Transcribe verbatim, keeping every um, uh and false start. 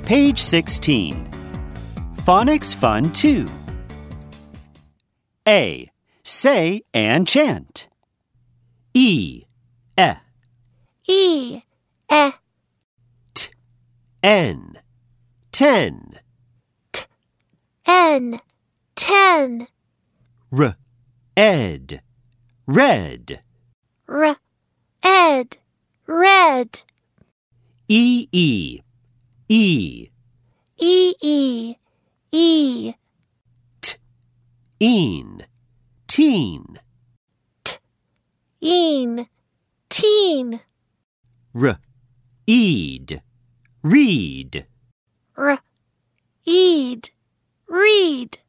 Page sixteen. Phonics Fun two. A. Say and chant. E. E. E. E. T. N. Ten. T. N. Ten. R. Ed. Red. R. Ed. Red. E. E. E. E. E. E. T. Een. Teen. T. Een. Teen. R. Eed. Read. R. Eed. Read.